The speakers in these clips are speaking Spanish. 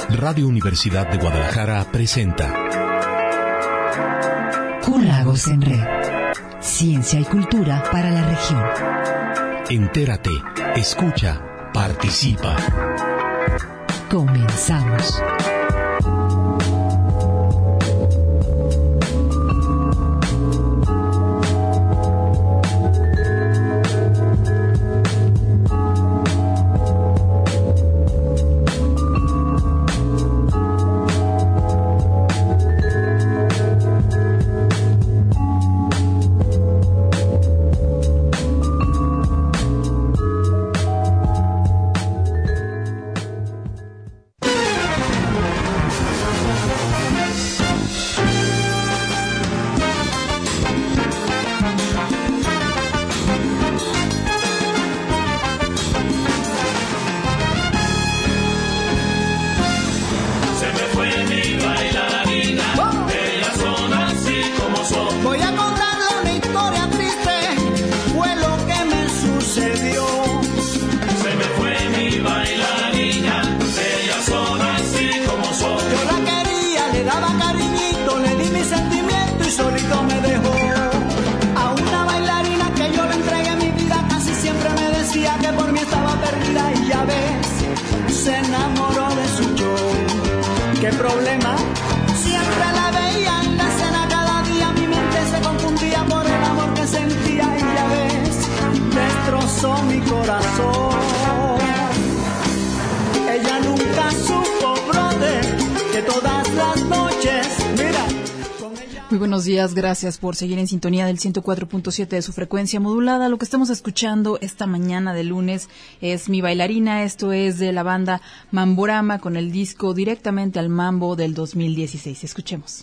Radio Universidad de Guadalajara presenta Q-Lagos en Red. Ciencia y cultura para la región. Entérate, escucha, participa. Comenzamos. Muy buenos días, gracias por seguir en sintonía del 104.7 de su frecuencia modulada. Lo que estamos escuchando esta mañana de lunes es Mi Bailarina, esto es de la banda Mamborama con el disco Directamente al Mambo del 2016. Escuchemos.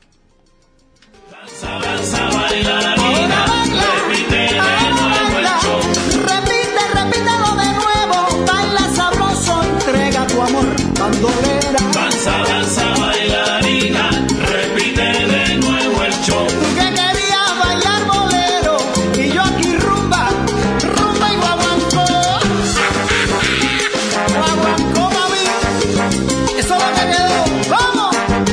Danza, danza, bailarina, repite de nuevo el show. Repítelo de nuevo, baila sabroso, entrega tu amor, bandolera. Danza, danza, bailarina, repite de nuevo el show. Tú que querías bailar bolero y yo aquí rumba, rumba y guaguancó. Guaguancó, mami, eso es lo que quedó, ¡vamos!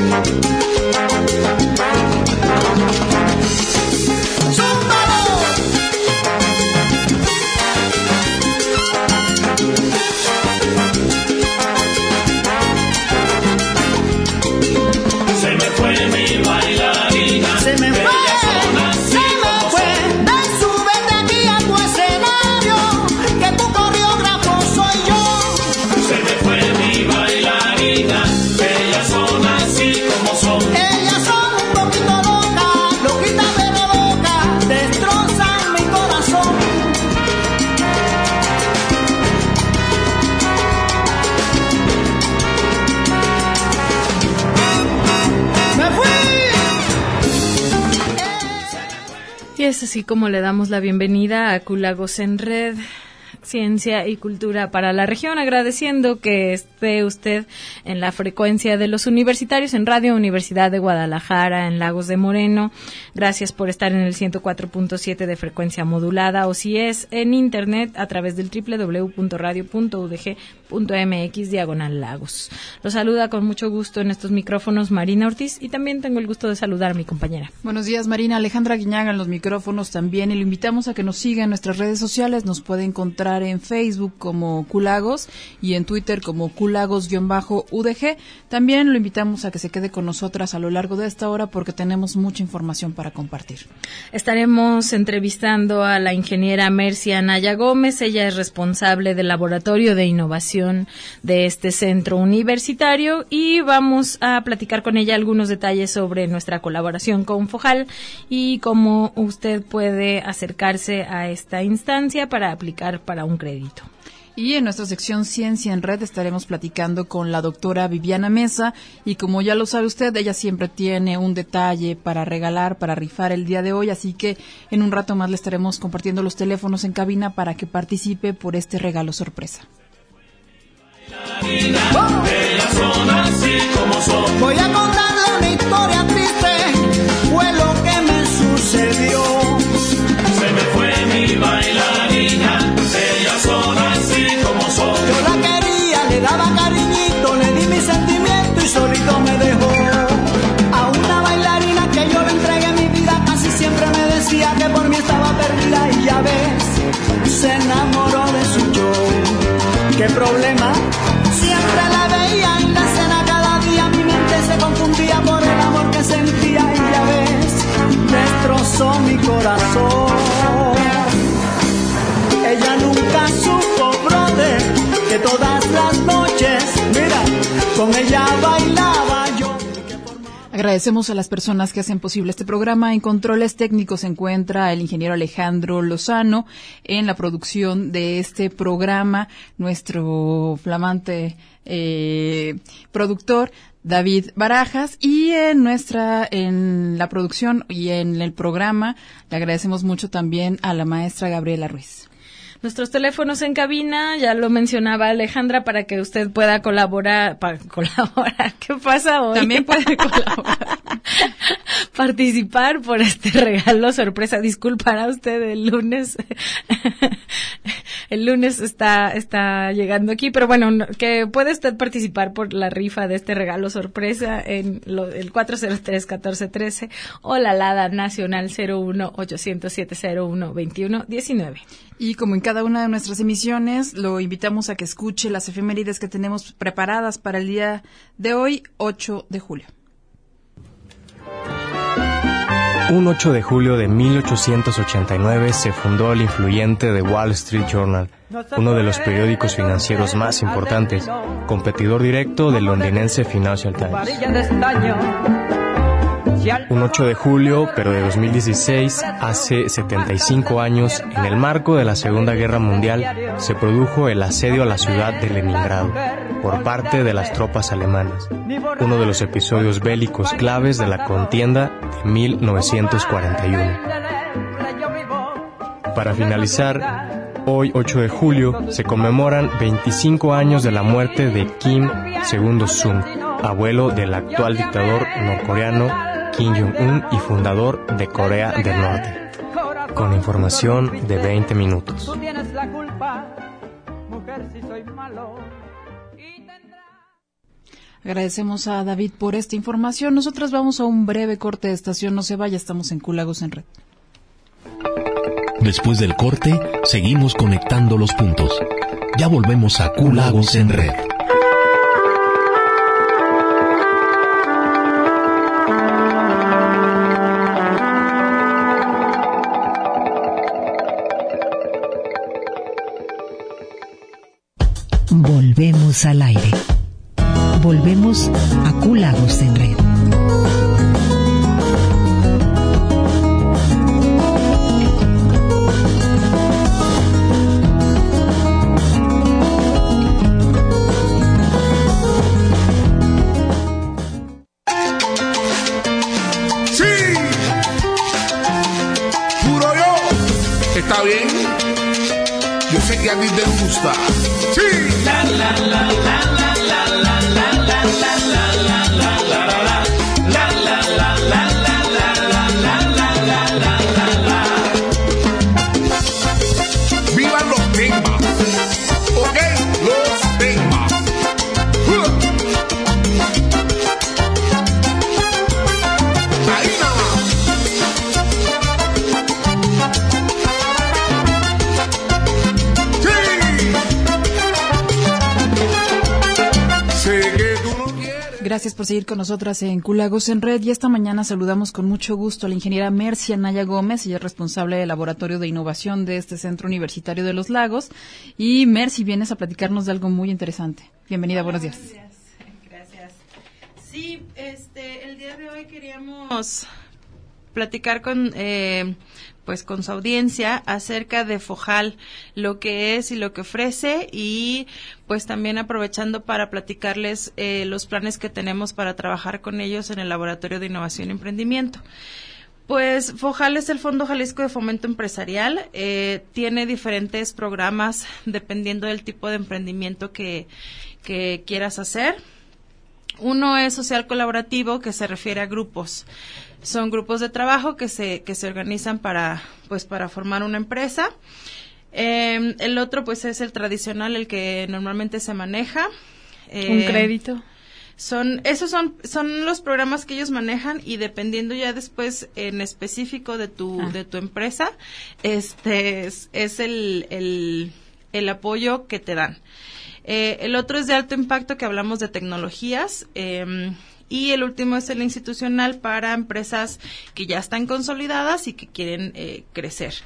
Y es así como le damos la bienvenida a Q-Lagos en Red, Ciencia y Cultura para la región, agradeciendo que esté usted en la frecuencia de los universitarios en Radio Universidad de Guadalajara, en Lagos de Moreno. Gracias por estar en el 104.7 de frecuencia modulada, o si es en internet a través del www.radio.udg.mx/Lagos. Los saluda con mucho gusto en estos micrófonos Marina Ortiz, y también tengo el gusto de saludar a mi compañera. Buenos días, Marina. Alejandra Guiñaga en los micrófonos también, y lo invitamos a que nos siga en nuestras redes sociales. Nos puede encontrar en Facebook como Q-Lagos y en Twitter como Q-Lagos-UDG. También lo invitamos a que se quede con nosotras a lo largo de esta hora porque tenemos mucha información para compartir. Estaremos entrevistando a la ingeniera Mercia Anaya Gómez. Ella es responsable del Laboratorio de Innovación de este centro universitario, y vamos a platicar con ella algunos detalles sobre nuestra colaboración con FOJAL y cómo usted puede acercarse a esta instancia para aplicar para un crédito. Y en nuestra sección Ciencia en Red estaremos platicando con la doctora Viviana Mesa, y como ya lo sabe usted, ella siempre tiene un detalle para regalar, para rifar el día de hoy, así que en un rato más le estaremos compartiendo los teléfonos en cabina para que participe por este regalo sorpresa. Voy a contarle una historia triste, fue lo que me sucedió. Se me fue mi bailarina, ellas son así como son. Yo la quería, le daba cariñito, le di mi sentimiento. qué problema. Siempre la veía en la escena cada día, mi mente se confundía por el amor que sentía y ya ves, destrozó mi corazón. Ella nunca supo, brother, que todas las noches, mira, con ella bailaba yo. Agradecemos a las personas que hacen posible este programa. En controles técnicos se encuentra el ingeniero Alejandro Lozano. En la producción de este programa, nuestro flamante productor David Barajas, y en la producción y en el programa le agradecemos mucho también a la maestra Gabriela Ruiz. Nuestros teléfonos en cabina, ya lo mencionaba Alejandra, para que usted pueda colaborar. ¿Qué pasa hoy? También puede colaborar. Participar por este regalo sorpresa. Disculpará usted el lunes. El lunes está llegando aquí, pero bueno, que puede usted participar por la rifa de este regalo sorpresa en el 403-1413 o la alada nacional 01800-701-2119. Y como en cada una de nuestras emisiones, lo invitamos a que escuche las efemérides que tenemos preparadas para el día de hoy, 8 de julio. Un 8 de julio de 1889 se fundó el influyente The Wall Street Journal, uno de los periódicos financieros más importantes, competidor directo del londinense Financial Times. Un 8 de julio, pero de 2016, hace 75 años, en el marco de la Segunda Guerra Mundial, se produjo el asedio a la ciudad de Leningrado por parte de las tropas alemanas, uno de los episodios bélicos claves de la contienda de 1941. Para finalizar, hoy 8 de julio se conmemoran 25 años de la muerte de Kim Il-sung, abuelo del actual dictador norcoreano Kim Jong-un y fundador de Corea del Norte. Con información de 20 minutos. Agradecemos a David por esta información. Nosotros vamos a un breve corte de estación. No se vaya, estamos en Culagos en Red. Después del corte, seguimos conectando los puntos. Ya volvemos a Culagos en Red. Volvemos al aire. Volvemos a Culagos en Red. ¡Sí! ¡Puro yo! ¿Está bien? Yo sé que a ti te gusta. ¡Sí! La la la la la la la la la la la la la la la la la la la. ¡Vivan los temas! ¿Ok? Los temas. Ahí nada más. Gracias por seguir con nosotras en Culagos en Red, y esta mañana saludamos con mucho gusto a la ingeniera Mercy Anaya Gómez. Ella es responsable del Laboratorio de Innovación de este Centro Universitario de los Lagos. Y Mercy, vienes a platicarnos de algo muy interesante. Bienvenida, buenos días. Gracias. Sí, el día de hoy queríamos platicar con su audiencia acerca de FOJAL, lo que es y lo que ofrece, y pues también aprovechando para platicarles los planes que tenemos para trabajar con ellos en el Laboratorio de Innovación y Emprendimiento. Pues FOJAL es el Fondo Jalisco de Fomento Empresarial, tiene diferentes programas dependiendo del tipo de emprendimiento que quieras hacer. Uno es social colaborativo, que se refiere a grupos. Son grupos de trabajo que se organizan para formar una empresa. El otro pues es el tradicional, el que normalmente se maneja. ¿Un crédito? Son los programas que ellos manejan, y dependiendo ya después en específico de tu empresa, es el apoyo que te dan. El otro es de alto impacto, que hablamos de tecnologías. Y el último es el institucional, para empresas que ya están consolidadas y que quieren crecer.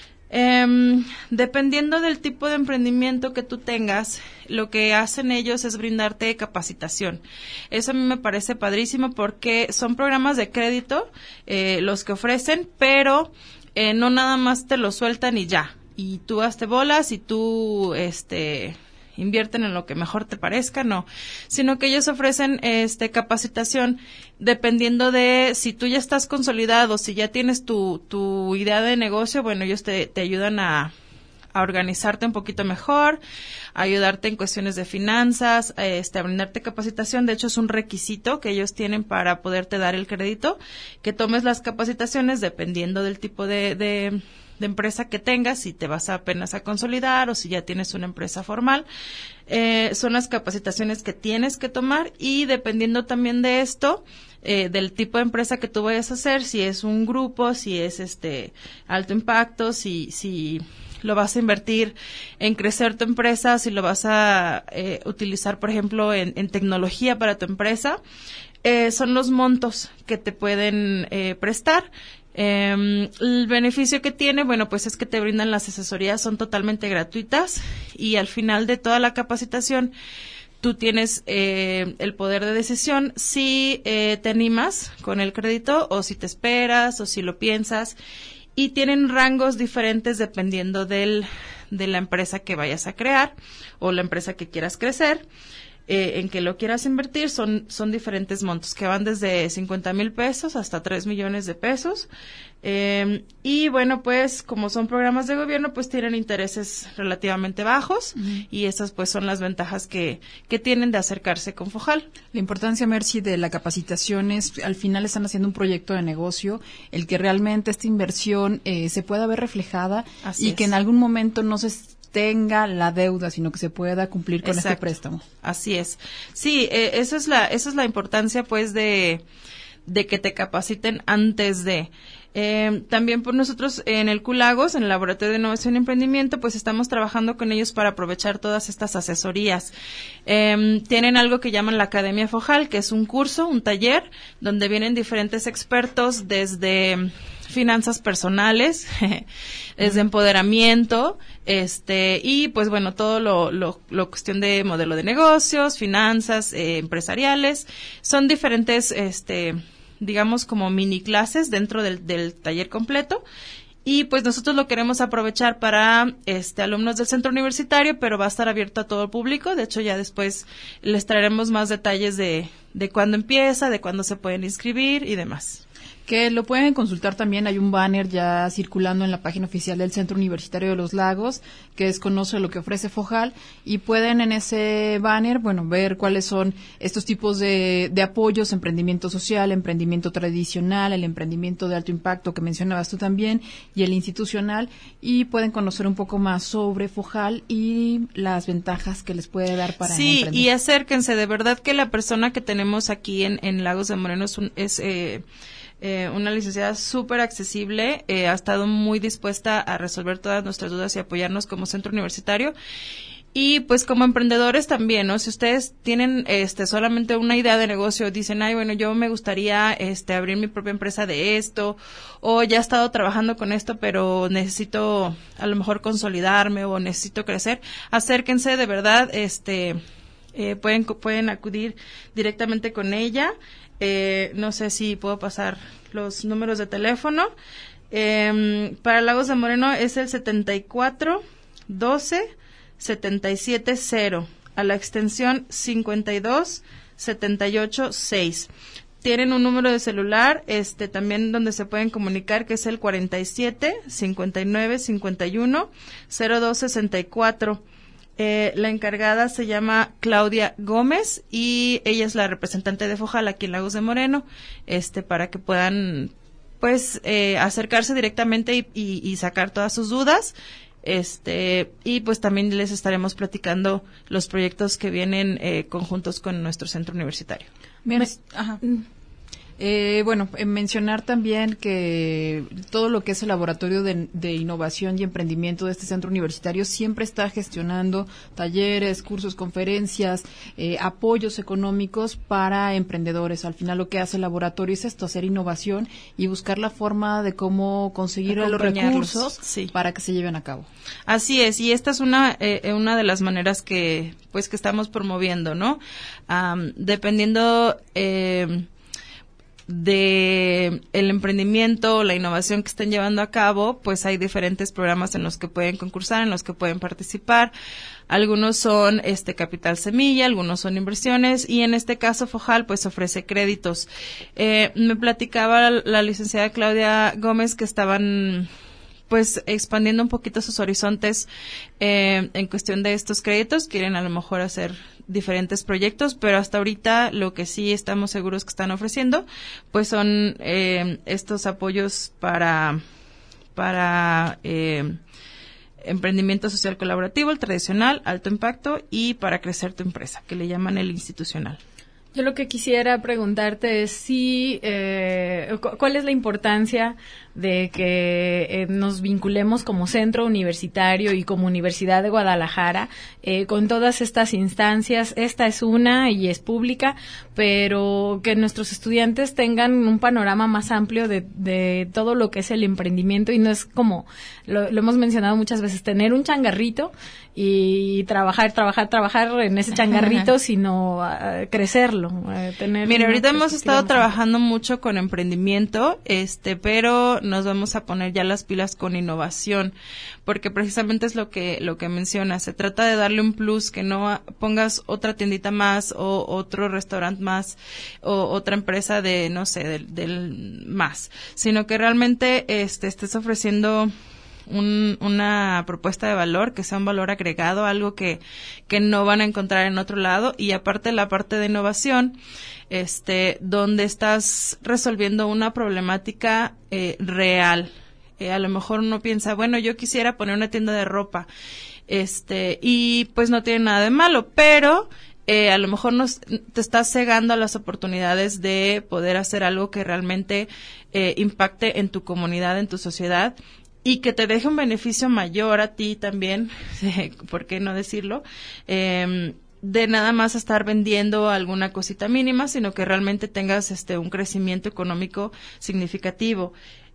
Dependiendo del tipo de emprendimiento que tú tengas, lo que hacen ellos es brindarte capacitación. Eso a mí me parece padrísimo, porque son programas de crédito los que ofrecen, pero no nada más te lo sueltan y ya. Y tú hazte bolas y tú invierten en lo que mejor te parezca, no, sino que ellos ofrecen capacitación dependiendo de si tú ya estás consolidado, si ya tienes tu idea de negocio. Bueno, ellos te ayudan a organizarte un poquito mejor, a ayudarte en cuestiones de finanzas, a brindarte capacitación. De hecho, es un requisito que ellos tienen para poderte dar el crédito, que tomes las capacitaciones dependiendo del tipo de empresa que tengas, si te vas apenas a consolidar o si ya tienes una empresa formal. Son las capacitaciones que tienes que tomar, y dependiendo también de esto, del tipo de empresa que tú vayas a hacer, si es un grupo, si es alto impacto, si lo vas a invertir en crecer tu empresa, si lo vas a utilizar, por ejemplo, en tecnología para tu empresa, son los montos que te pueden prestar. El beneficio que tiene, bueno, pues es que te brindan las asesorías, son totalmente gratuitas, y al final de toda la capacitación tú tienes el poder de decisión si te animas con el crédito, o si te esperas, o si lo piensas, y tienen rangos diferentes dependiendo de la empresa que vayas a crear o la empresa que quieras crecer. En que lo quieras invertir, son diferentes montos que van desde 50,000 pesos hasta 3 millones de pesos. Y bueno, pues como son programas de gobierno, pues tienen intereses relativamente bajos, y esas pues son las ventajas que tienen de acercarse con FOJAL. La importancia, Mercy, de la capacitación es, al final están haciendo un proyecto de negocio, el que realmente esta inversión se pueda ver reflejada. Así y es. Que en algún momento no se tenga la deuda, sino que se pueda cumplir con este préstamo. Así es. Sí, esa es la importancia, pues, de que te capaciten antes de. También por nosotros en el QLagos, en el Laboratorio de Innovación y Emprendimiento, pues estamos trabajando con ellos para aprovechar todas estas asesorías. Tienen algo que llaman la Academia FOJAL, que es un curso, un taller, donde vienen diferentes expertos desde finanzas personales, desde empoderamiento, y pues bueno, todo lo cuestión de modelo de negocios, finanzas, empresariales. Son diferentes, digamos, como mini clases dentro del taller completo, y pues nosotros lo queremos aprovechar para alumnos del centro universitario, pero va a estar abierto a todo el público. De hecho, ya después les traeremos más detalles de cuándo empieza, de cuándo se pueden inscribir y demás. Que lo pueden consultar también, hay un banner ya circulando en la página oficial del Centro Universitario de los Lagos, que es Conoce lo que ofrece FOJAL, y pueden en ese banner, bueno, ver cuáles son estos tipos de apoyos: emprendimiento social, emprendimiento tradicional, el emprendimiento de alto impacto que mencionabas tú también, y el institucional, y pueden conocer un poco más sobre FOJAL y las ventajas que les puede dar para emprender. Sí, y acérquense, de verdad que la persona que tenemos aquí en Lagos de Moreno es una licenciada súper accesible, ha estado muy dispuesta a resolver todas nuestras dudas y apoyarnos como centro universitario. Y pues como emprendedores también, ¿no? Si ustedes tienen solamente una idea de negocio, dicen, ay, bueno, yo me gustaría abrir mi propia empresa de esto, o ya he estado trabajando con esto, pero necesito a lo mejor consolidarme o necesito crecer, acérquense, de verdad, pueden acudir directamente con ella. No sé si puedo pasar los números de teléfono. Para Lagos de Moreno es el 74 12 77 0, a la extensión 52 78 6. Tienen un número de celular también donde se pueden comunicar, que es el 47 59 51 02 64. La encargada se llama Claudia Gómez, y ella es la representante de FOJAL aquí en Lagos de Moreno, para que puedan pues acercarse directamente y sacar todas sus dudas. Y pues también les estaremos platicando los proyectos que vienen conjuntos con nuestro centro universitario. Bien, ajá. Mencionar también que todo lo que es el laboratorio de innovación y emprendimiento de este centro universitario siempre está gestionando talleres, cursos, conferencias, apoyos económicos para emprendedores. Al final lo que hace el laboratorio es esto, hacer innovación y buscar la forma de cómo conseguir los recursos para que se lleven a cabo. Así es, y esta es una de las maneras que estamos promoviendo, ¿no? Dependiendo de el emprendimiento o la innovación que estén llevando a cabo, pues hay diferentes programas en los que pueden concursar, en los que pueden participar. Algunos son capital semilla, algunos son inversiones, y en este caso FOJAL pues ofrece créditos. Me platicaba la licenciada Claudia Gómez que estaban pues expandiendo un poquito sus horizontes en cuestión de estos créditos. Quieren a lo mejor hacer diferentes proyectos, pero hasta ahorita lo que sí estamos seguros que están ofreciendo pues son estos apoyos para emprendimiento social colaborativo, el tradicional, alto impacto, y para crecer tu empresa, que le llaman el institucional. Yo lo que quisiera preguntarte es ¿cuál es la importancia de que nos vinculemos como centro universitario y como Universidad de Guadalajara con todas estas instancias? Esta es una y es pública, pero que nuestros estudiantes tengan un panorama más amplio de todo lo que es el emprendimiento, y no es como, lo hemos mencionado muchas veces, tener un changarrito y trabajar en ese changarrito, sino crecerlo. Mira, ahorita hemos estado trabajando mucho con emprendimiento, pero nos vamos a poner ya las pilas con innovación, porque precisamente es lo que mencionas. Se trata de darle un plus, que no pongas otra tiendita más o otro restaurante más o otra empresa de, no sé, del más, sino que realmente estés ofreciendo una propuesta de valor, que sea un valor agregado, algo que no van a encontrar en otro lado. Y aparte la parte de innovación, donde estás resolviendo una problemática real. A lo mejor uno piensa, bueno, yo quisiera poner una tienda de ropa, y pues no tiene nada de malo, pero a lo mejor te estás cegando a las oportunidades de poder hacer algo que realmente impacte en tu comunidad, en tu sociedad, y que te deje un beneficio mayor a ti también, ¿por qué no decirlo? De nada más estar vendiendo alguna cosita mínima, sino que realmente tengas un crecimiento económico significativo.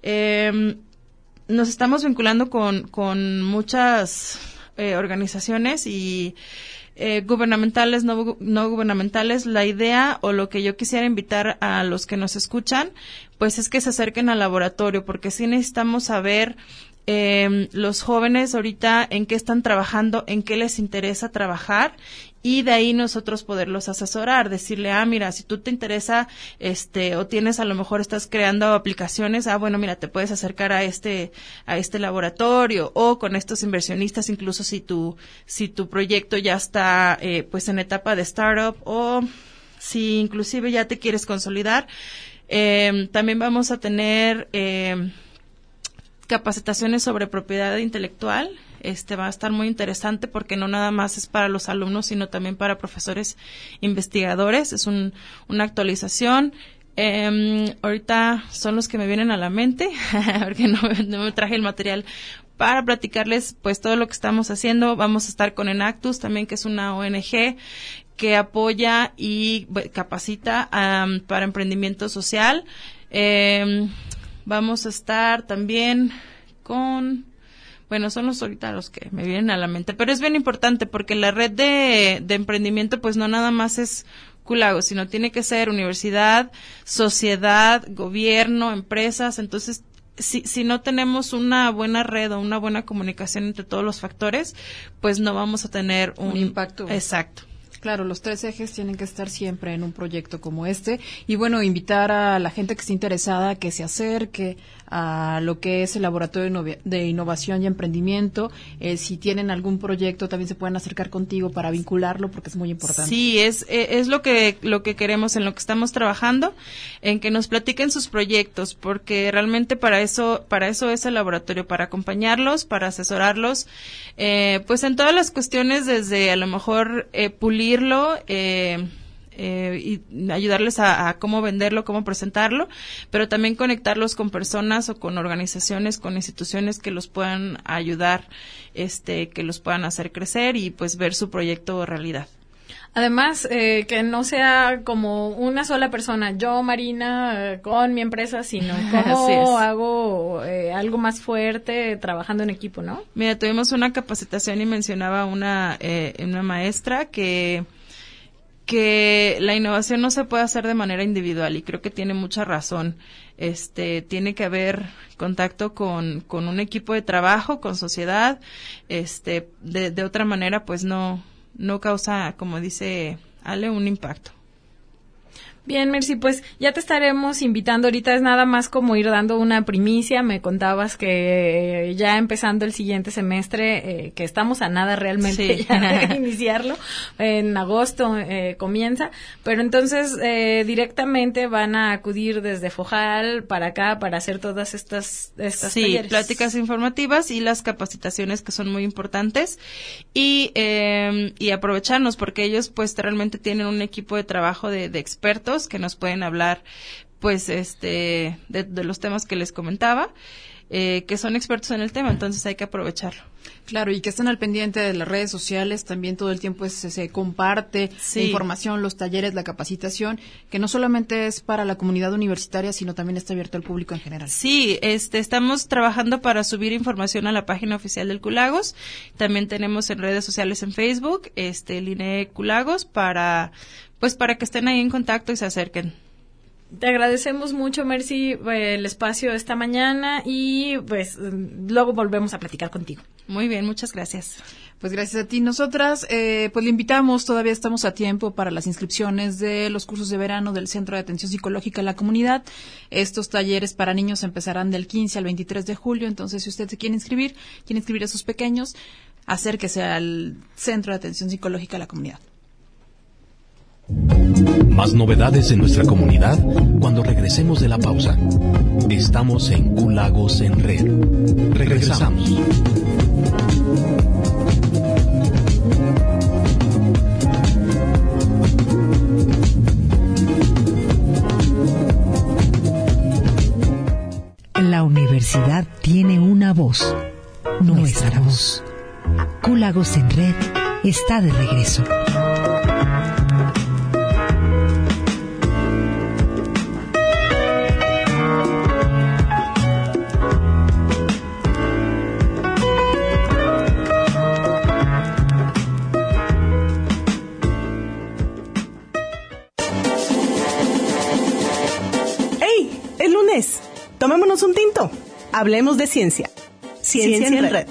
Nos estamos vinculando con muchas organizaciones y gubernamentales, no gubernamentales. La idea, o lo que yo quisiera invitar a los que nos escuchan, pues es que se acerquen al laboratorio, porque sí necesitamos saber los jóvenes ahorita en qué están trabajando, en qué les interesa trabajar, y de ahí nosotros poderlos asesorar, decirle, mira, si tú te interesa, o tienes, a lo mejor estás creando aplicaciones, bueno, mira, te puedes acercar a este laboratorio, o con estos inversionistas, incluso si tu proyecto ya está, pues en etapa de startup, o si inclusive ya te quieres consolidar. También vamos a tener, capacitaciones sobre propiedad intelectual. Va a estar muy interesante, porque no nada más es para los alumnos, sino también para profesores investigadores. Es una actualización. Ahorita son los que me vienen a la mente, porque no me traje el material para platicarles pues todo lo que estamos haciendo. Vamos a estar con Enactus también, que es una ONG que apoya y capacita para emprendimiento social. Vamos a estar también con... Bueno, son ahorita los que me vienen a la mente, pero es bien importante, porque la red de emprendimiento pues no nada más es Q-Lagos, sino tiene que ser universidad, sociedad, gobierno, empresas. Entonces, si no tenemos una buena red o una buena comunicación entre todos los factores, pues no vamos a tener un impacto. Exacto. Claro, los 3 ejes tienen que estar siempre en un proyecto como este. Y bueno, invitar a la gente que esté interesada a que se acerque a lo que es el Laboratorio de Innovación y Emprendimiento. Si tienen algún proyecto, también se pueden acercar contigo para vincularlo, porque es muy importante. Sí, es lo que queremos, en lo que estamos trabajando, en que nos platiquen sus proyectos, porque realmente para eso es el laboratorio, para acompañarlos, para asesorarlos, pues en todas las cuestiones, desde a lo mejor pulirlo, y ayudarles a cómo venderlo, cómo presentarlo, pero también conectarlos con personas o con organizaciones, con instituciones que los puedan ayudar, que los puedan hacer crecer y pues ver su proyecto realidad. Además, que no sea como una sola persona, yo, Marina, con mi empresa, sino cómo hago algo más fuerte trabajando en equipo, ¿no? Mira, tuvimos una capacitación y mencionaba una maestra que la innovación no se puede hacer de manera individual y creo que tiene mucha razón. Tiene que haber contacto con un equipo de trabajo, con sociedad, de otra manera pues no causa, como dice Ale, un impacto. Bien, Mercy, pues ya te estaremos invitando. Ahorita es nada más como ir dando una primicia. Me contabas que ya empezando el siguiente semestre, que estamos a nada realmente sí. ya de iniciarlo, en agosto comienza, pero entonces directamente van a acudir desde Fojal para acá para hacer todas estas sí, talleres. Pláticas informativas y las capacitaciones que son muy importantes y aprovecharnos porque ellos pues realmente tienen un equipo de trabajo de expertos que nos pueden hablar pues de los temas que les comentaba, que son expertos en el tema, entonces hay que aprovecharlo. Claro, y que estén al pendiente de las redes sociales, también todo el tiempo se comparte la información, los talleres, la capacitación, que no solamente es para la comunidad universitaria, sino también está abierto al público en general. Sí, estamos trabajando para subir información a la página oficial del Culagos, también tenemos en redes sociales en Facebook, el INE Culagos, para que estén ahí en contacto y se acerquen. Te agradecemos mucho, Mercy, el espacio esta mañana y pues luego volvemos a platicar contigo. Muy bien, muchas gracias. Pues gracias a ti. Nosotras, pues le invitamos, todavía estamos a tiempo para las inscripciones de los cursos de verano del Centro de Atención Psicológica a la Comunidad. Estos talleres para niños empezarán del 15 al 23 de julio, entonces si usted se quiere inscribir a sus pequeños, acérquese al Centro de Atención Psicológica a la Comunidad. Más novedades en nuestra comunidad cuando regresemos de la pausa. Estamos en Culagos en Red. Regresamos. La universidad tiene una voz, nuestra voz. Culagos en Red está de regreso. Tomémonos un tinto. Hablemos de ciencia. Ciencia en Red.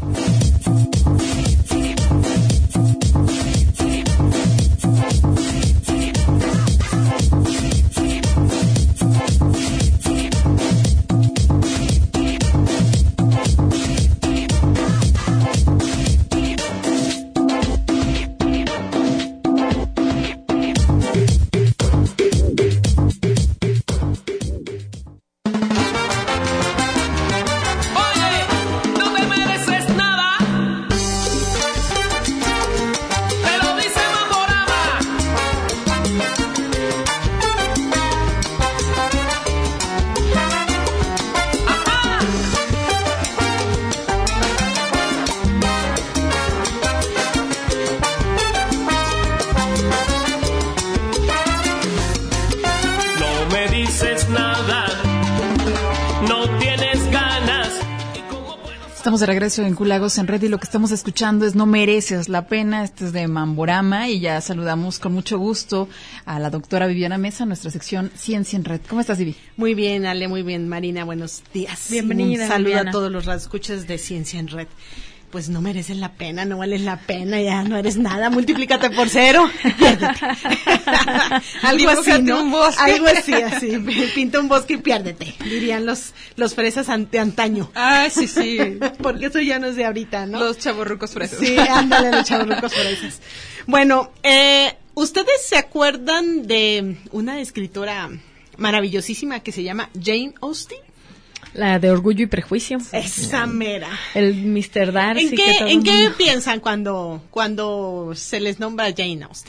Estamos de regreso en Culagos en Red y lo que estamos escuchando es No Mereces la Pena. Este es de Mamborama y ya saludamos con mucho gusto a la doctora Viviana Mesa, nuestra sección Ciencia en Red. ¿Cómo estás, Vivi? Muy bien, Ale, muy bien, Marina, buenos días. Bienvenida. Un saludo Viviana. A todos los radioescuchas de Ciencia en Red. Pues no mereces la pena, no vales la pena, ya no eres nada, multiplícate por 0, piérdete. Algo así, ¿no? Un bosque. Algo así, pinta un bosque y piérdete, dirían los fresas de antaño. Ah, sí, sí. Porque eso ya no es de ahorita, ¿no? Los chavorrucos fresas. Sí, ándale, los chavorrucos fresas. Bueno, ¿ustedes se acuerdan de una escritora maravillosísima que se llama Jane Austen? La de Orgullo y Prejuicio. Esa mera. El Mr. Darcy. ¿En qué piensan cuando se les nombra Jane Austen?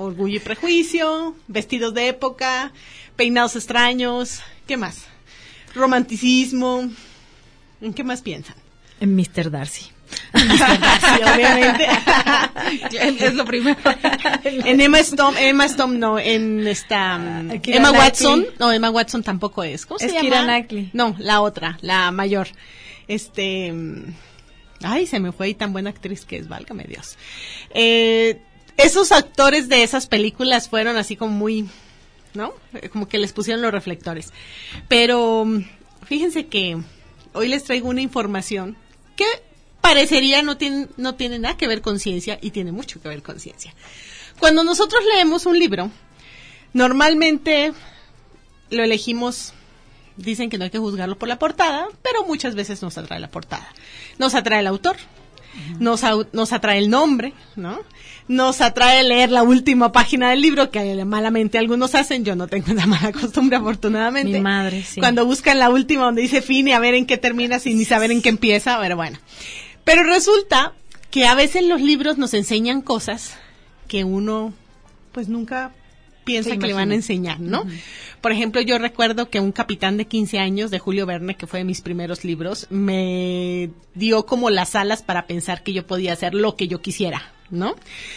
Orgullo y Prejuicio, Vestidos de Época, Peinados Extraños, ¿qué más? Romanticismo, ¿en qué más piensan? En Mr. Darcy. Sí, obviamente. Es lo primero. En Emma Stone no, en esta Emma Watson, no, Emma Watson tampoco es. ¿Cómo se llama? Keira Knightley. No, la otra, la mayor. Ay, se me fue ahí, tan buena actriz que es, válgame Dios. Esos actores de esas películas fueron así como muy, ¿no? Como que les pusieron los reflectores. Pero fíjense que hoy les traigo una información que parecería no tiene nada que ver con ciencia y tiene mucho que ver con ciencia. Cuando nosotros leemos un libro, normalmente lo elegimos, dicen que no hay que juzgarlo por la portada, pero muchas veces nos atrae la portada. Nos atrae el autor, nos atrae el nombre, ¿no? Nos atrae leer la última página del libro, que malamente algunos hacen. Yo no tengo una mala costumbre, afortunadamente. Mi madre, sí. Cuando buscan la última donde dice fin y a ver en qué termina sin ni saber en qué empieza, pero bueno. Pero resulta que a veces los libros nos enseñan cosas que uno pues nunca piensa que le van a enseñar, ¿no? Uh-huh. Por ejemplo, yo recuerdo que un capitán de 15 años de Julio Verne, que fue de mis primeros libros, me dio como las alas para pensar que yo podía hacer lo que yo quisiera, ¿no?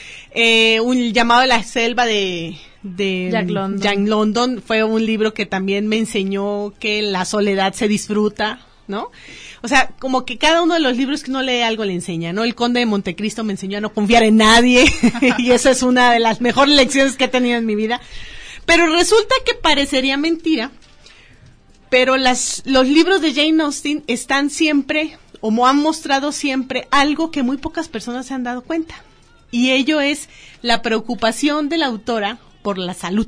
Un llamado de la selva de Jack London fue un libro que también me enseñó que la soledad se disfruta, ¿no? O sea, como que cada uno de los libros que uno lee algo le enseña, ¿no? El Conde de Montecristo me enseñó a no confiar en nadie y esa es una de las mejores lecciones que he tenido en mi vida. Pero resulta que parecería mentira, pero los libros de Jane Austen están siempre, o han mostrado siempre, algo que muy pocas personas se han dado cuenta. Y ello es la preocupación de la autora por la salud.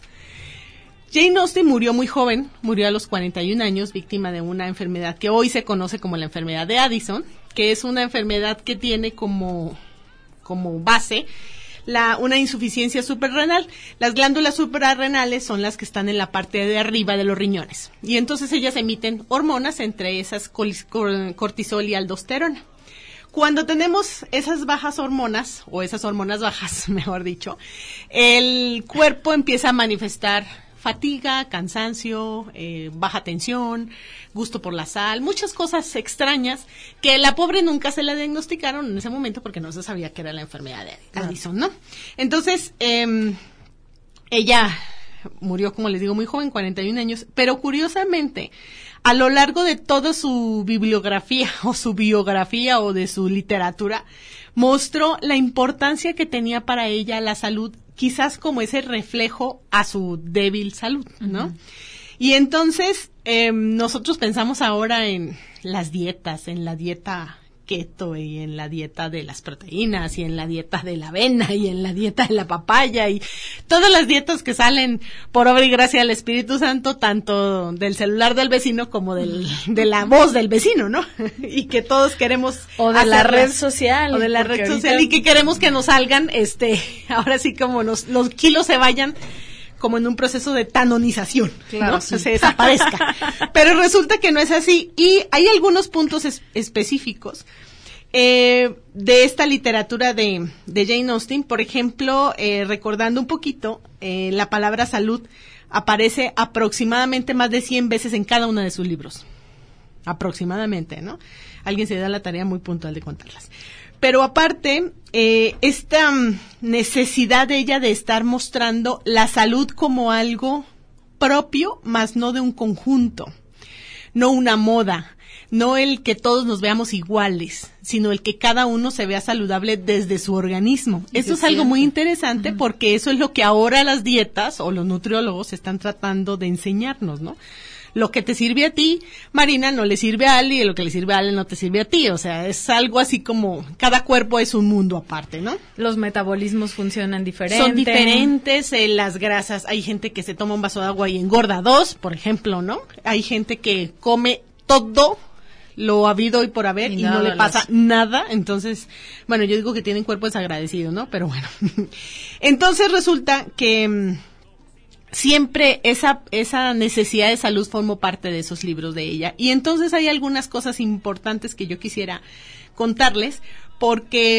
Jane Austen murió muy joven, murió a los 41 años, víctima de una enfermedad que hoy se conoce como la enfermedad de Addison, que es una enfermedad que tiene como base una insuficiencia suprarrenal. Las glándulas suprarrenales son las que están en la parte de arriba de los riñones. Y entonces ellas emiten hormonas, entre esas cortisol y aldosterona. Cuando tenemos esas bajas hormonas, o esas hormonas bajas, mejor dicho, el cuerpo empieza a manifestar fatiga, cansancio, baja tensión, gusto por la sal, muchas cosas extrañas que la pobre nunca se la diagnosticaron en ese momento porque no se sabía que era la enfermedad de Addison, ¿no? Entonces, ella murió, como les digo, muy joven, 41 años, pero curiosamente, a lo largo de toda su bibliografía o su biografía o de su literatura, mostró la importancia que tenía para ella la salud, quizás como ese reflejo a su débil salud, ¿no? Uh-huh. Y entonces, nosotros pensamos ahora en las dietas, en la dieta keto y en la dieta de las proteínas y en la dieta de la avena y en la dieta de la papaya y todas las dietas que salen por obra y gracia del Espíritu Santo, tanto del celular del vecino como de la voz del vecino, ¿no? Y que todos queremos o de la red social o de la red social y que queremos que nos salgan ahora sí como los kilos se vayan como en un proceso de tanonización, claro, ¿no? Sí. Se desaparezca. Pero resulta que no es así. Y hay algunos puntos específicos de esta literatura de Jane Austen. Por ejemplo, recordando un poquito, la palabra salud aparece aproximadamente más de 100 veces en cada uno de sus libros. Aproximadamente, ¿no? Alguien se da la tarea muy puntual de contarlas. Pero aparte, esta necesidad de ella de estar mostrando la salud como algo propio, más no de un conjunto, no una moda, no el que todos nos veamos iguales, sino el que cada uno se vea saludable desde su organismo. Eso es algo muy interesante porque eso es lo que ahora las dietas o los nutriólogos están tratando de enseñarnos, ¿no? Lo que te sirve a ti, Marina, no le sirve a Ali, y lo que le sirve a Ali no te sirve a ti. O sea, es algo así como cada cuerpo es un mundo aparte, ¿no? Los metabolismos funcionan diferente. Son diferentes, las grasas. Hay gente que se toma un vaso de agua y engorda 2, por ejemplo, ¿no? Hay gente que come todo lo habido y por haber y no le pasa nada. Entonces, bueno, yo digo que tienen cuerpo desagradecido, ¿no? Pero bueno. Entonces resulta que siempre esa necesidad de salud formó parte de esos libros de ella. Y entonces hay algunas cosas importantes que yo quisiera contarles, porque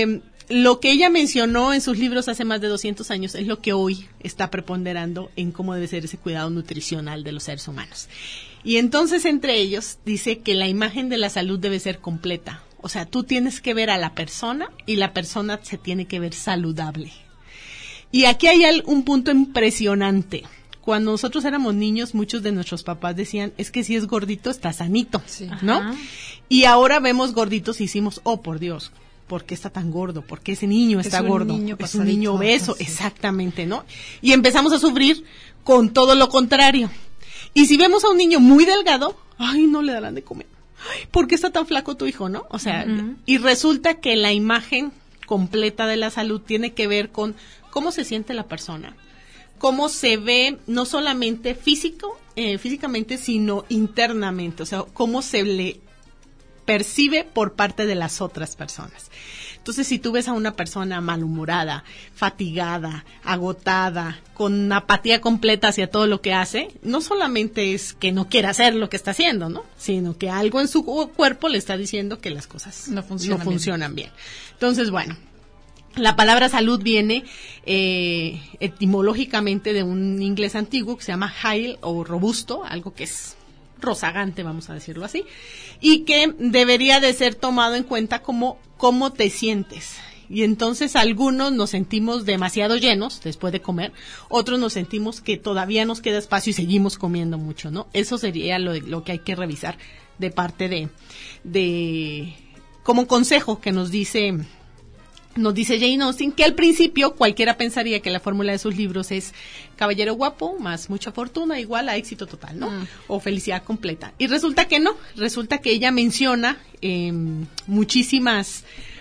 lo que ella mencionó en sus libros hace más de 200 años es lo que hoy está preponderando en cómo debe ser ese cuidado nutricional de los seres humanos. Y entonces, entre ellos, dice que la imagen de la salud debe ser completa. O sea, tú tienes que ver a la persona y la persona se tiene que ver saludable. Y aquí hay un punto impresionante. Cuando nosotros éramos niños, muchos de nuestros papás decían, es que si es gordito, está sanito, sí, ¿no? Ajá. Y ahora vemos gorditos y decimos, oh, por Dios, ¿por qué está tan gordo? ¿Por qué ese niño está gordo? Es un niño obeso, sí. Exactamente, ¿no? Y empezamos a sufrir con todo lo contrario. Y si vemos a un niño muy delgado, ay, no le darán de comer. Ay, ¿por qué está tan flaco tu hijo, no? O sea, y resulta que la imagen completa de la salud tiene que ver con cómo se siente la persona, cómo se ve no solamente físicamente, sino internamente, o sea, cómo se le percibe por parte de las otras personas. Entonces, si tú ves a una persona malhumorada, fatigada, agotada, con apatía completa hacia todo lo que hace, no solamente es que no quiera hacer lo que está haciendo, ¿no? Sino que algo en su cuerpo le está diciendo que las cosas no funcionan bien. Entonces, bueno, la palabra salud viene etimológicamente de un inglés antiguo que se llama hale o robusto, algo que es rozagante, vamos a decirlo así, y que debería de ser tomado en cuenta como cómo te sientes. Y entonces algunos nos sentimos demasiado llenos después de comer, otros nos sentimos que todavía nos queda espacio y seguimos comiendo mucho, ¿no? Eso sería lo que hay que revisar de parte de como consejo que nos dice Jane Austen, que al principio cualquiera pensaría que la fórmula de sus libros es caballero guapo más mucha fortuna igual a éxito total, ¿no? O felicidad completa. Y resulta que no, resulta que ella menciona muchísimas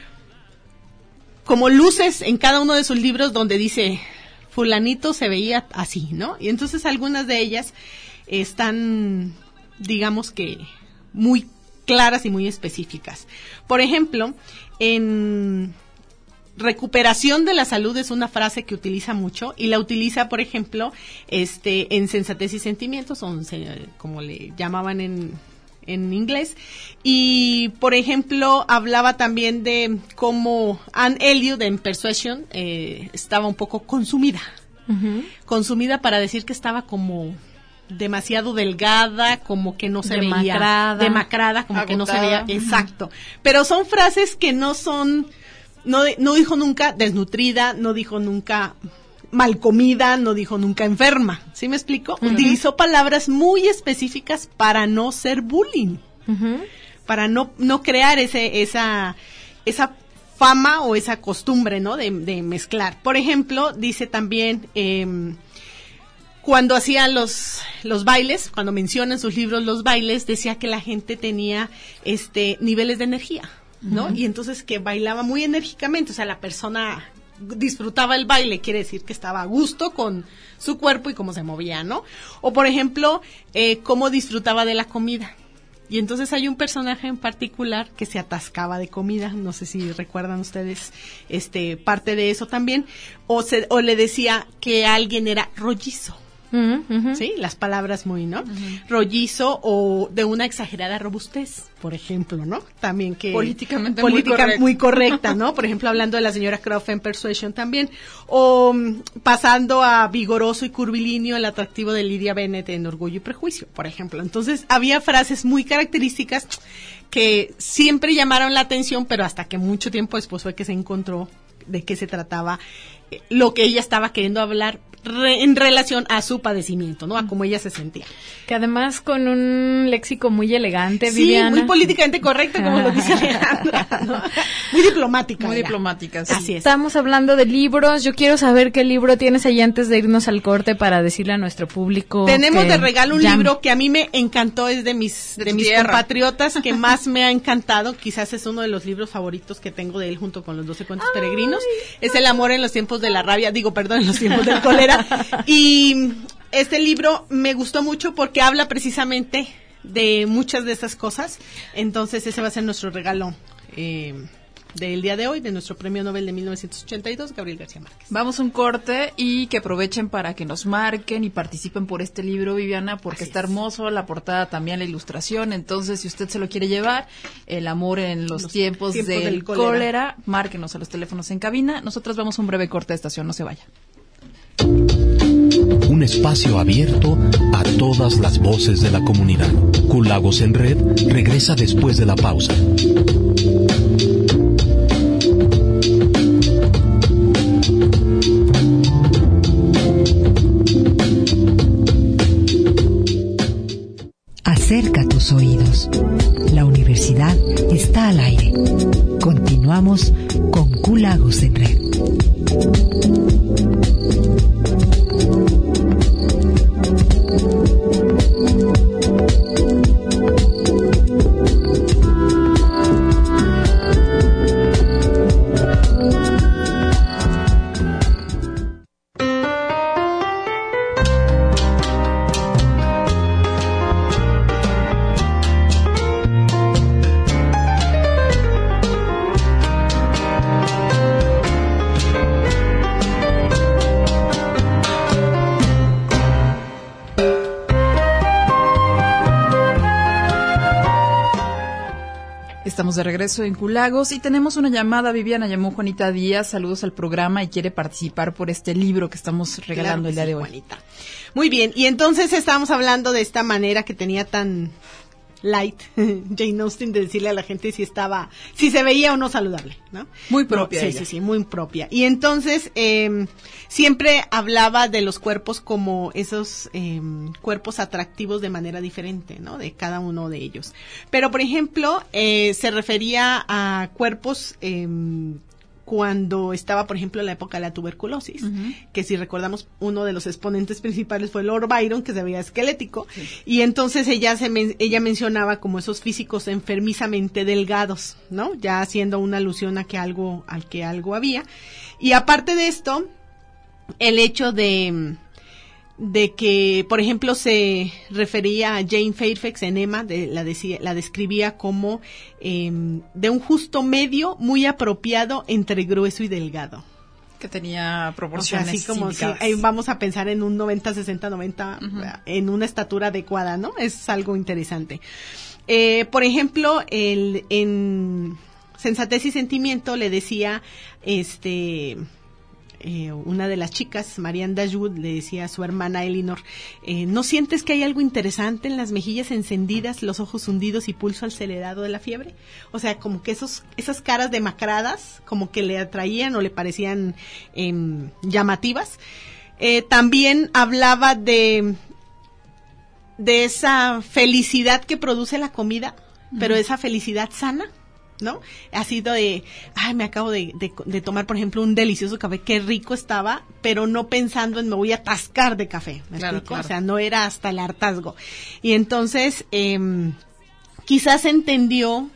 como luces en cada uno de sus libros donde dice fulanito se veía así, ¿no? Y entonces algunas de ellas están, digamos que, muy claras y muy específicas. Por ejemplo, en recuperación de la salud es una frase que utiliza mucho y la utiliza, por ejemplo, en Sensatez y Sentimientos, como le llamaban en inglés. Y, por ejemplo, hablaba también de cómo Anne Elliot en Persuasion estaba un poco consumida. Consumida para decir que estaba como demasiado delgada, como que no se veía demacrada, como agotada, que no se veía, exacto. Pero son frases que no son... No dijo nunca desnutrida, no dijo nunca mal comida, no dijo nunca enferma. ¿Sí me explico? Utilizó palabras muy específicas para no ser bullying, para no crear esa fama o esa costumbre, ¿no? De mezclar. Por ejemplo, dice también cuando hacía los bailes, cuando menciona en sus libros los bailes, decía que la gente tenía niveles de energía, ¿no? Y entonces que bailaba muy enérgicamente, o sea, la persona disfrutaba el baile, quiere decir que estaba a gusto con su cuerpo y cómo se movía, ¿no? O, por ejemplo, cómo disfrutaba de la comida. Y entonces hay un personaje en particular que se atascaba de comida, no sé si recuerdan ustedes parte de eso también, o le decía que alguien era rollizo. Sí, las palabras muy, ¿no? Rollizo o de una exagerada robustez, por ejemplo, ¿no? También que política muy correcta, ¿no? Por ejemplo, hablando de la señora Croft en Persuasion también, o pasando a vigoroso y curvilíneo el atractivo de Lydia Bennet en Orgullo y Prejuicio, por ejemplo. Entonces, había frases muy características que siempre llamaron la atención, pero hasta que mucho tiempo después fue que se encontró de qué se trataba lo que ella estaba queriendo hablar en relación a su padecimiento, ¿no? A cómo ella se sentía. Que además con un léxico muy elegante, sí, Viviana. Muy políticamente correcta, como lo dice Alejandra, ¿no? Muy diplomática. Muy diplomática, sí. Así es. Estamos hablando de libros. Yo quiero saber qué libro tienes ahí antes de irnos al corte para decirle a nuestro público. Tenemos de regalo un libro que a mí me encantó, es de mis compatriotas, que más me ha encantado. Quizás es uno de los libros favoritos que tengo de él junto con los 12 cuentos peregrinos. Es El amor en los tiempos de la rabia, en los tiempos del cólera. Y este libro me gustó mucho porque habla precisamente de muchas de esas cosas. Entonces ese va a ser nuestro regalo del día de hoy, de nuestro premio Nobel de 1982, Gabriel García Márquez. Vamos a un corte y que aprovechen para que nos marquen y participen por este libro, Viviana, porque está hermoso, la portada también, la ilustración. Entonces, si usted se lo quiere llevar, El amor en los tiempos del cólera, márquenos a los teléfonos en cabina. Nosotros vamos a un breve corte de estación, no se vaya. Un espacio abierto a todas las voces de la comunidad. Culagos en Red regresa después de la pausa. Acerca tus oídos. La universidad está al aire. Continuamos con Culagos en Red. Estamos de regreso en Culagos y tenemos una llamada. Viviana, llamó Juanita Díaz, saludos al programa y quiere participar por este libro que estamos regalando el día de hoy. Juanita. Muy bien, y entonces estábamos hablando de esta manera que tenía tan light Jane Austen de decirle a la gente si se veía o no saludable, ¿no? Muy propia. No, sí, muy propia. Y entonces siempre hablaba de los cuerpos como esos cuerpos atractivos de manera diferente, ¿no? De cada uno de ellos. Pero, por ejemplo, se refería a cuerpos cuando estaba, por ejemplo, en la época de la tuberculosis, que si recordamos, uno de los exponentes principales fue Lord Byron, que se veía esquelético, y entonces ella mencionaba como esos físicos enfermizamente delgados, ¿no? Ya haciendo una alusión a que algo había. Y aparte de esto, el hecho de que, por ejemplo, se refería a Jane Fairfax en Emma, la describía como de un justo medio muy apropiado entre grueso y delgado. Que tenía proporciones, o sea, así como vamos a pensar en un 90, 60, 90, en una estatura adecuada, ¿no? Es algo interesante. Por ejemplo, en Sensatez y Sentimiento le decía, una de las chicas, Marianne Dashwood, le decía a su hermana Elinor, ¿no sientes que hay algo interesante en las mejillas encendidas, los ojos hundidos y pulso acelerado de la fiebre? O sea, como que esas caras demacradas, como que le atraían o le parecían llamativas. También hablaba de esa felicidad que produce la comida, pero esa felicidad sana, ¿no? Ha sido me acabo de tomar, por ejemplo, un delicioso café, qué rico estaba, pero no pensando en me voy a atascar de café, ¿me explico? Claro. O sea, no era hasta el hartazgo. Y entonces, quizás entendió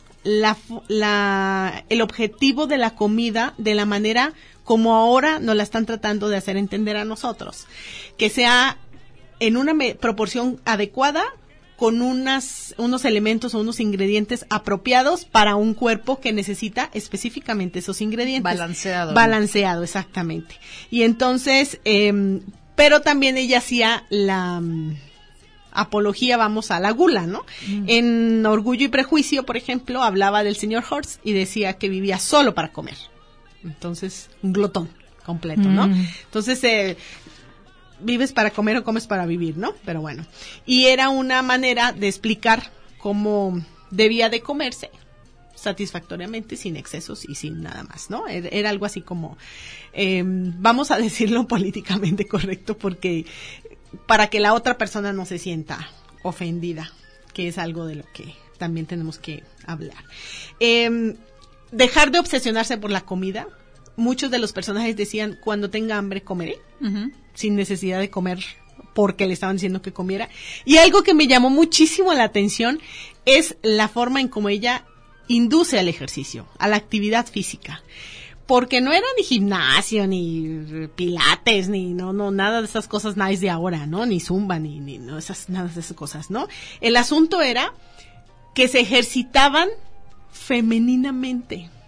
el objetivo de la comida de la manera como ahora nos la están tratando de hacer entender a nosotros, que sea en una proporción adecuada, con unos elementos o unos ingredientes apropiados para un cuerpo que necesita específicamente esos ingredientes. Balanceado, exactamente. Y entonces, pero también ella hacía la apología, a la gula, ¿no? En Orgullo y Prejuicio, por ejemplo, hablaba del señor Hearst y decía que vivía solo para comer. Entonces, un glotón completo, ¿no? Entonces, vives para comer o comes para vivir, ¿no? Pero bueno. Y era una manera de explicar cómo debía de comerse satisfactoriamente, sin excesos y sin nada más, ¿no? Era algo así como, vamos a decirlo políticamente correcto, porque para que la otra persona no se sienta ofendida, que es algo de lo que también tenemos que hablar. Dejar de obsesionarse por la comida. Muchos de los personajes decían, cuando tenga hambre comeré, sin necesidad de comer porque le estaban diciendo que comiera. Y algo que me llamó muchísimo la atención es la forma en cómo ella induce al ejercicio, a la actividad física. Porque no era ni gimnasio, ni pilates, ni nada de esas cosas nice de ahora, ¿no? Ni zumba, ni nada de esas cosas, ¿no? El asunto era que se ejercitaban femeninamente.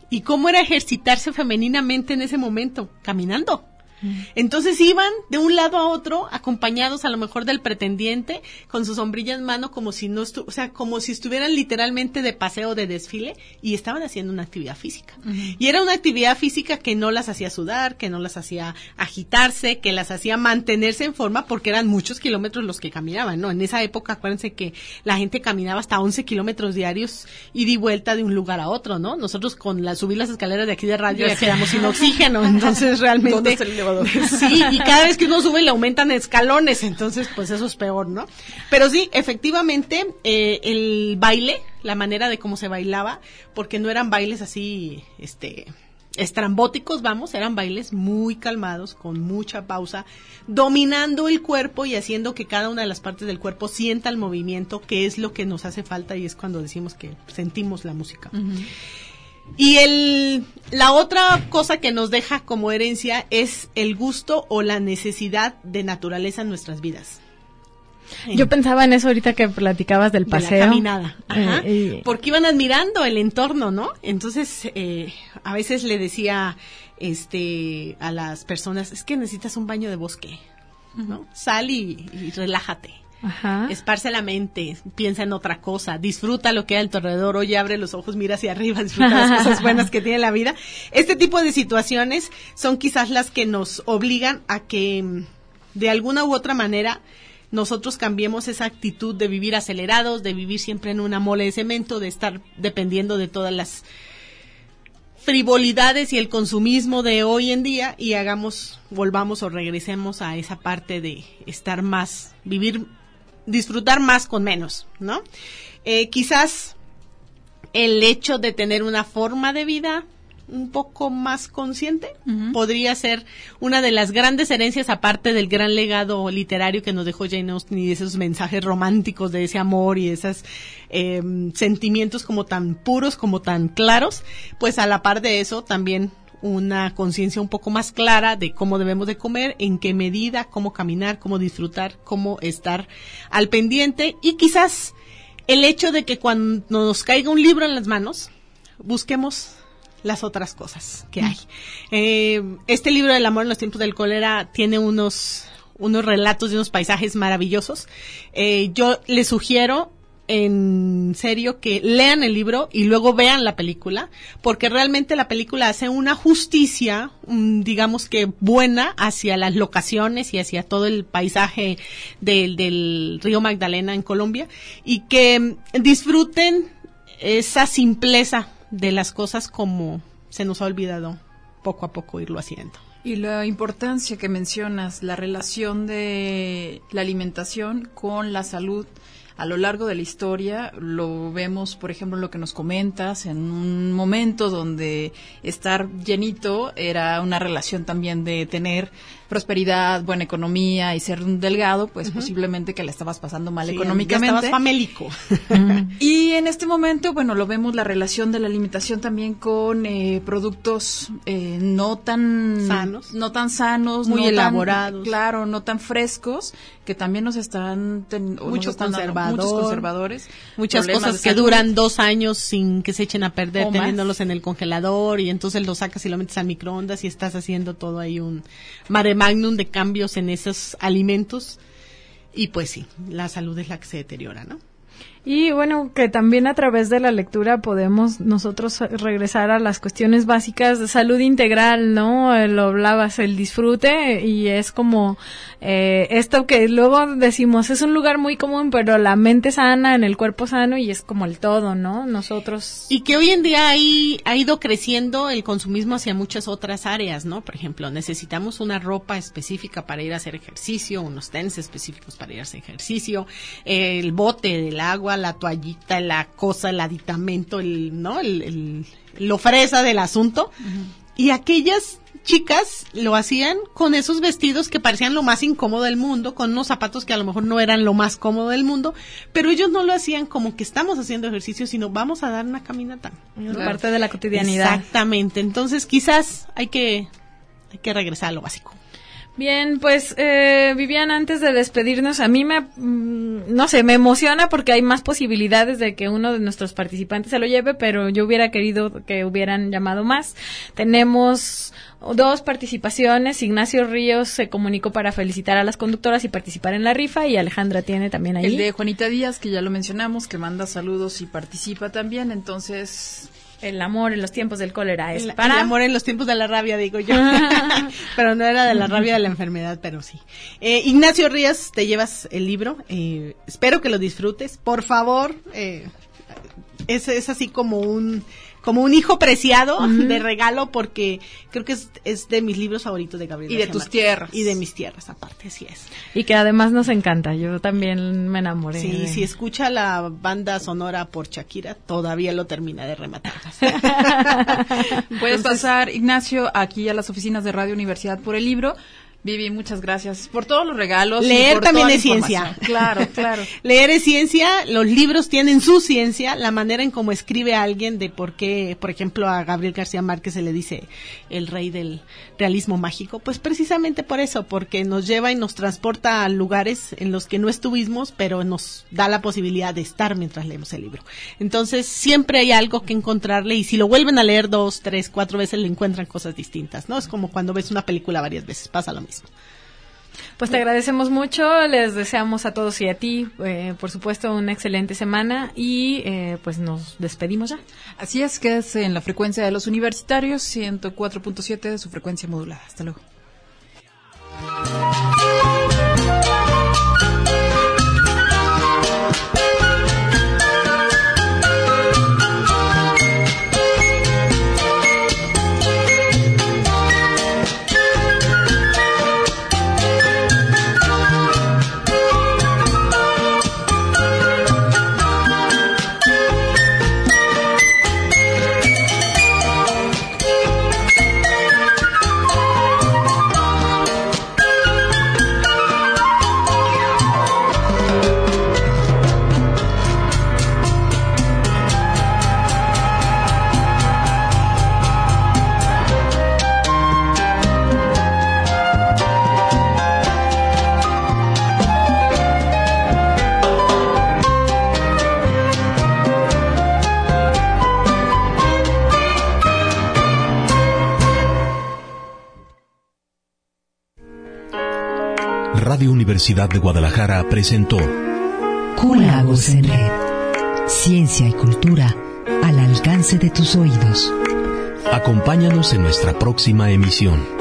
¿Y cómo era ejercitarse femeninamente en ese momento? Caminando. Entonces iban de un lado a otro, acompañados a lo mejor del pretendiente, con su sombrilla en mano, como si no como si estuvieran literalmente de paseo, de desfile, y estaban haciendo una actividad física. Y era una actividad física que no las hacía sudar, que no las hacía agitarse, que las hacía mantenerse en forma, porque eran muchos kilómetros los que caminaban, ¿no? En esa época, acuérdense que la gente caminaba hasta 11 kilómetros diarios, ida y vuelta de un lugar a otro, ¿no? Nosotros con subir las escaleras de aquí de radio ya quedamos sin oxígeno, entonces realmente... Sí, y cada vez que uno sube le aumentan escalones, entonces pues eso es peor, ¿no? Pero sí, efectivamente, el baile, la manera de cómo se bailaba, porque no eran bailes así, estrambóticos, eran bailes muy calmados, con mucha pausa, dominando el cuerpo y haciendo que cada una de las partes del cuerpo sienta el movimiento, que es lo que nos hace falta y es cuando decimos que sentimos la música. Y la otra cosa que nos deja como herencia es el gusto o la necesidad de naturaleza en nuestras vidas. Yo pensaba en eso ahorita que platicabas del paseo. De la caminada. Ajá. Porque iban admirando el entorno, ¿no? Entonces, a veces le decía a las personas, es que necesitas un baño de bosque, ¿no? Sal y relájate. Ajá. Esparce la mente, piensa en otra cosa, disfruta lo que hay a tu alrededor, oye, abre los ojos, mira hacia arriba, disfruta las cosas buenas que tiene la vida. Este tipo de situaciones son quizás las que nos obligan a que de alguna u otra manera nosotros cambiemos esa actitud de vivir acelerados, de vivir siempre en una mole de cemento, de estar dependiendo de todas las frivolidades y el consumismo de hoy en día y volvamos o regresemos a esa parte de estar más, disfrutar más con menos, ¿no? Quizás el hecho de tener una forma de vida un poco más consciente podría ser una de las grandes herencias, aparte del gran legado literario que nos dejó Jane Austen y de esos mensajes románticos de ese amor y esos sentimientos como tan puros, como tan claros, pues a la par de eso también una conciencia un poco más clara de cómo debemos de comer, en qué medida, cómo caminar, cómo disfrutar, cómo estar al pendiente y quizás el hecho de que cuando nos caiga un libro en las manos, busquemos las otras cosas que hay. Este libro del amor en los tiempos del cólera tiene unos relatos de unos paisajes maravillosos. Yo les sugiero en serio que lean el libro y luego vean la película, porque realmente la película hace una justicia, digamos que buena, hacia las locaciones y hacia todo el paisaje del río Magdalena en Colombia, y que disfruten esa simpleza de las cosas como se nos ha olvidado poco a poco irlo haciendo. Y la importancia que mencionas, la relación de la alimentación con la salud a lo largo de la historia, lo vemos, por ejemplo, en lo que nos comentas, en un momento donde estar llenito era una relación también de tener prosperidad, buena economía y ser un delgado, pues posiblemente que la estabas pasando mal económicamente. Ya estabas famélico. Y en este momento, bueno, lo vemos la relación de la alimentación también con productos no tan sanos, muy elaborados. Claro, no tan frescos, que también nos están muchos conservadores, muchas cosas que duran 2 años sin que se echen a perder, teniéndolos en el congelador, y entonces los sacas y lo metes al microondas y estás haciendo todo ahí un mare magnum de cambios en esos alimentos, y pues sí, la salud es la que se deteriora, ¿no? Y bueno, que también a través de la lectura podemos nosotros regresar a las cuestiones básicas de salud integral, ¿no? Lo hablabas, el disfrute, y es como esto que luego decimos, es un lugar muy común, pero la mente sana en el cuerpo sano, y es como el todo, ¿no? Nosotros... Y que hoy en día ha ido creciendo el consumismo hacia muchas otras áreas, ¿no? Por ejemplo, necesitamos una ropa específica para ir a hacer ejercicio, unos tenis específicos para ir a hacer ejercicio, el bote del agua, la toallita, la cosa, el aditamento, lo fresa del asunto. Y aquellas chicas lo hacían con esos vestidos que parecían lo más incómodo del mundo, con unos zapatos que a lo mejor no eran lo más cómodo del mundo, pero ellos no lo hacían como que estamos haciendo ejercicio, sino vamos a dar una caminata. Es parte de la cotidianidad. Exactamente. Entonces quizás hay que regresar a lo básico. Bien, pues Vivian, antes de despedirnos, a mí no sé, me emociona porque hay más posibilidades de que uno de nuestros participantes se lo lleve, pero yo hubiera querido que hubieran llamado más. Tenemos 2 participaciones. Ignacio Ríos se comunicó para felicitar a las conductoras y participar en la rifa, y Alejandra tiene también ahí. El de Juanita Díaz, que ya lo mencionamos, que manda saludos y participa también, entonces... El amor en los tiempos del cólera es el para... amor en los tiempos de la rabia, digo yo. Pero no era de la rabia de la enfermedad, pero sí. Ignacio Ríos, te llevas el libro. Espero que lo disfrutes. Por favor, es así como un hijo preciado de regalo, porque creo que es de mis libros favoritos de Gabriel. Y de tus tierras. Y de mis tierras, aparte, así es. Y que además nos encanta, yo también me enamoré. Sí, si escucha la banda sonora por Shakira, todavía lo termina de rematar. Puedes pasar, Ignacio, aquí a las oficinas de Radio Universidad por el libro. Vivi, muchas gracias por todos los regalos. Leer por también toda es ciencia. Claro. Leer es ciencia, los libros tienen su ciencia, la manera en cómo escribe alguien, de por qué, por ejemplo, a Gabriel García Márquez se le dice el rey del realismo mágico, pues precisamente por eso, porque nos lleva y nos transporta a lugares en los que no estuvimos, pero nos da la posibilidad de estar mientras leemos el libro. Entonces, siempre hay algo que encontrarle, y si lo vuelven a leer 2, 3, 4 veces, le encuentran cosas distintas, ¿no? Es como cuando ves una película varias veces, pasa lo mismo. Pues te agradecemos mucho, les deseamos a todos y a ti, por supuesto, una excelente semana, y pues nos despedimos ya. Así es, que es en la frecuencia de los universitarios, 104.7 de su frecuencia modulada. Hasta luego. Radio Universidad de Guadalajara presentó Cúlagos en Red. Ciencia y cultura al alcance de tus oídos. Acompáñanos en nuestra próxima emisión.